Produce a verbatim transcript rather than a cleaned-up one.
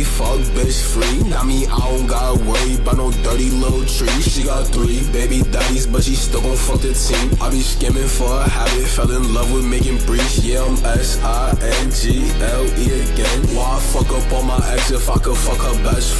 G, fuck bitch free. Now me, I don't gotta worry about no dirty little tree. She got three baby daddies, but she still gon' fuck the team. I be skimming for a habit, fell in love with making breach. Yeah, I'm S I N G L E again. Why fuck up on my ex if I could fuck her best friend?